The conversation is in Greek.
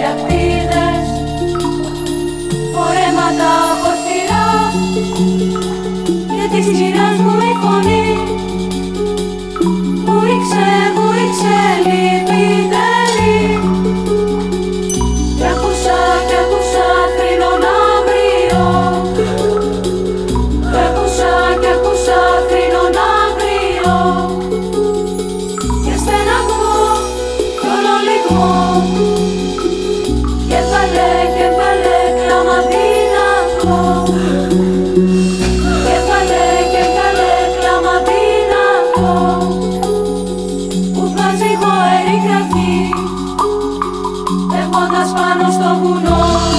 ακτίδες, φορέματα πορφυρά και της γυράς μου η φωνή βούηξε λυπητερή κι άκουσα θρήνον αγριό κι άκουσα θρήνον αγριό και στεναγμό κι όλο λιγμό και βάλε κλάμα δυνατό και βάλε κλάμα δυνατό που βγάζει γοέρη κραυγή φεύγοντας πάνω στο βουνό.